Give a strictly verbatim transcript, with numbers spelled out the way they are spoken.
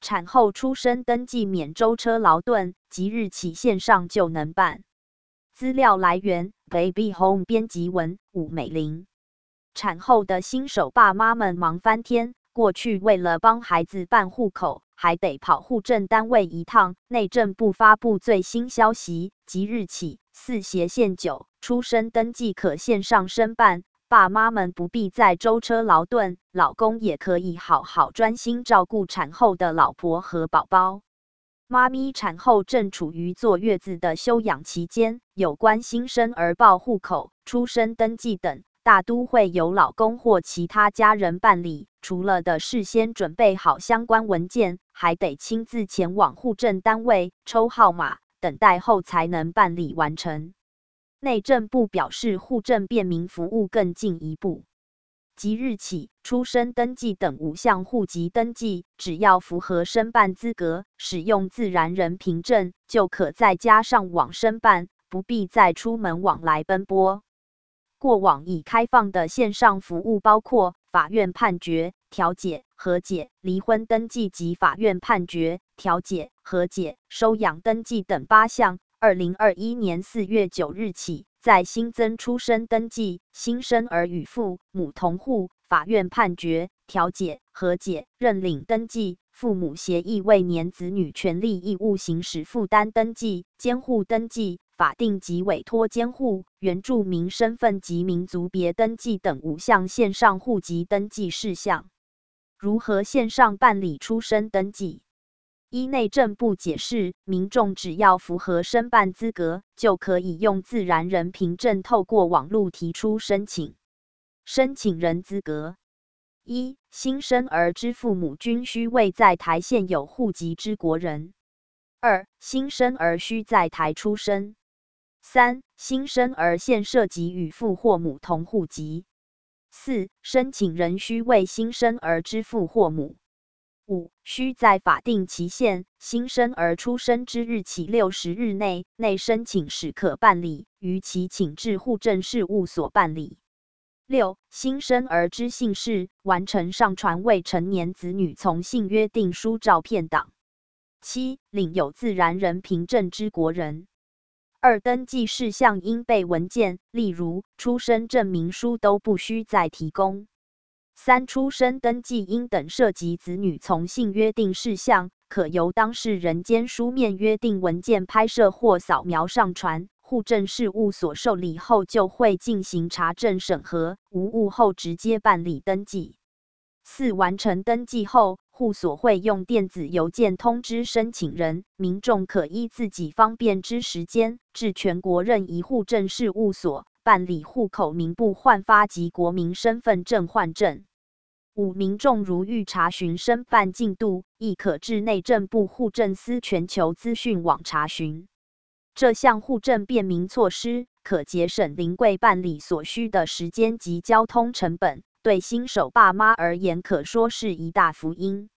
产后出生登记免舟车劳顿，即日起线上就能办。资料来源 ：Baby Home 编辑文武美玲。产后的新手爸妈们忙翻天，过去为了帮孩子办户口，还得跑户政单位一趟。内政部发布最新消息，即日起，四斜线九出生登记可线上申办。爸妈们不必再舟车劳顿，老公也可以好好专心照顾产后的老婆和宝宝。妈咪产后正处于坐月子的休养期间，有关新生儿报户口、出生登记等，大都会由老公或其他家人办理。除了的事先准备好相关文件，还得亲自前往户政单位抽号码，等待后才能办理完成。内政部表示，户政便民服务更进一步。即日起，出生登记等五项户籍登记，只要符合申办资格，使用自然人凭证，就可在家上网申办，不必再出门往来奔波。过往已开放的线上服务包括法院判决、调解、和解、离婚登记及法院判决、调解、和解、收养登记等八项。二零二一年四月九日起，再新增出生登记、新生儿与父母同户、法院判决、调解、和解、认领登记、父母协议未年子女权利义务行使负担登记、监护登记、法定及委托监护、原住民身份及民族别登记等五项线上户籍登记事项。如何线上办理出生登记？依内政部解释，民众只要符合申办资格，就可以用自然人凭证透过网络提出申请。申请人资格：一、新生儿之父母均须为在台现有户籍之国人；二、新生儿需在台出生；三、新生儿现涉及与父或母同户籍；四、申请人须为新生儿之父或母。五、需在法定期限新生儿出生之日起六十日内内申请时可办理，逾期请至户政事务所办理。六、新生儿之姓氏完成上传未成年子女从姓约定书照片档。七、领有自然人凭证之国人。二、登记事项应备文件，例如出生证明书都不需再提供。三、出生登记应等涉及子女从姓约定事项，可由当事人间书面约定文件拍摄或扫描上传，户政事务所受理后就会进行查证审核，无误后直接办理登记。四、完成登记后，户所会用电子邮件通知申请人，民众可依自己方便之时间，至全国任一户政事务所办理户口名簿换发及国民身份证换证。五、民众如欲查询申办进度，亦可至内政部户政司全球资讯网查询。这项户政便民措施，可节省临柜办理所需的时间及交通成本，对新手爸妈而言可说是一大福音。